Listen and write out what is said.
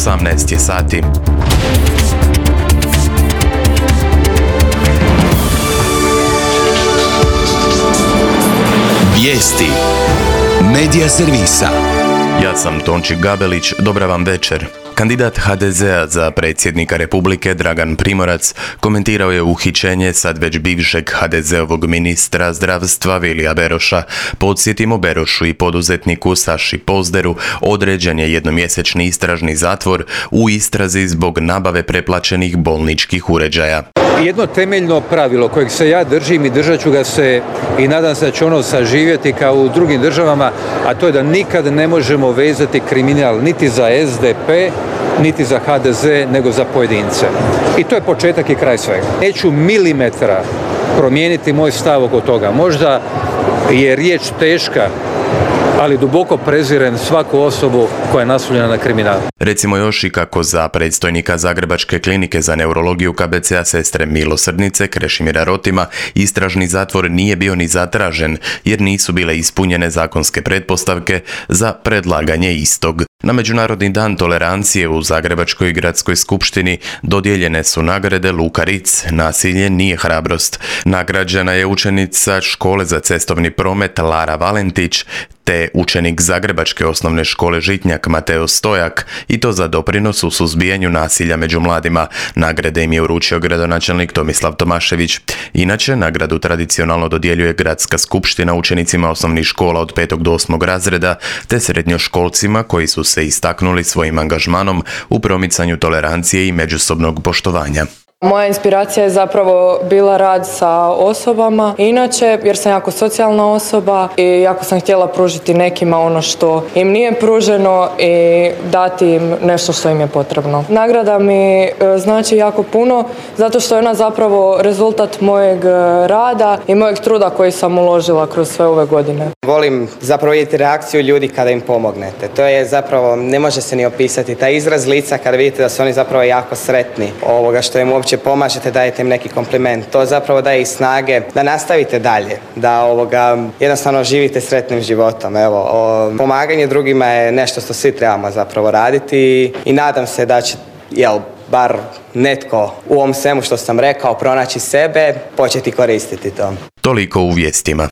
18 je sati. Vijesti Medija servisa. Ja sam Tonči Gabelić, dobra vam večer. Kandidat HDZ-a za predsjednika Republike Dragan Primorac komentirao je uhićenje sad već bivšeg HDZ-ovog ministra zdravstva Vilija Beroša. Podsjetimo, Berošu i poduzetniku Saši Pozderu određen je jednomjesečni istražni zatvor u istrazi zbog nabave preplaćenih bolničkih uređaja. Jedno temeljno pravilo kojeg se ja držim i držat ću ga se i nadam se da će ono saživjeti kao u drugim državama, a to je da nikad ne možemo vezati kriminal niti za SDP, niti za HDZ, nego za pojedince. I to je početak i kraj svega. Neću milimetra promijeniti moj stav oko toga. Možda je riječ teška, ali duboko prezirem svaku osobu koja je naslonjena na kriminal. Recimo još i kako za predstojnika Zagrebačke klinike za neurologiju KBC-a Sestre milosrdnice Krešimira Rotima istražni zatvor nije bio ni zatražen jer nisu bile ispunjene zakonske pretpostavke za predlaganje istog. Na Međunarodni dan tolerancije u Zagrebačkoj gradskoj skupštini dodijeljene su nagrade Luka Ritz, nasilje nije hrabrost. Nagrađena je učenica škole za cestovni promet Lara Valentić, te učenik Zagrebačke osnovne škole Žitnjak Mateo Stojak, i to za doprinos u suzbijanju nasilja među mladima. Nagrade im je uručio gradonačelnik Tomislav Tomašević. Inače, nagradu tradicionalno dodjeljuje Gradska skupština učenicima osnovnih škola od 5. do 8. razreda, te srednjoškolcima koji su se istaknuli svojim angažmanom u promicanju tolerancije i međusobnog poštovanja. Moja inspiracija je zapravo bila rad sa osobama, inače jer sam jako socijalna osoba i jako sam htjela pružiti nekima ono što im nije pruženo i dati im nešto što im je potrebno. Nagrada mi znači jako puno zato što je ona zapravo rezultat mojeg rada i mojeg truda koji sam uložila kroz sve ove godine. Volim zapravo vidjeti reakciju ljudi kada im pomognete. To je zapravo, ne može se ni opisati, taj izraz lica kada vidite da su oni zapravo jako sretni što im uopće pomažete, dajete im neki kompliment. To zapravo daje i snage da nastavite dalje, da jednostavno živite sretnim životom. Pomaganje drugima je nešto što svi trebamo zapravo raditi i nadam se da će, bar netko u ovom svemu što sam rekao pronaći sebe, početi koristiti to. Toliko u vijestima.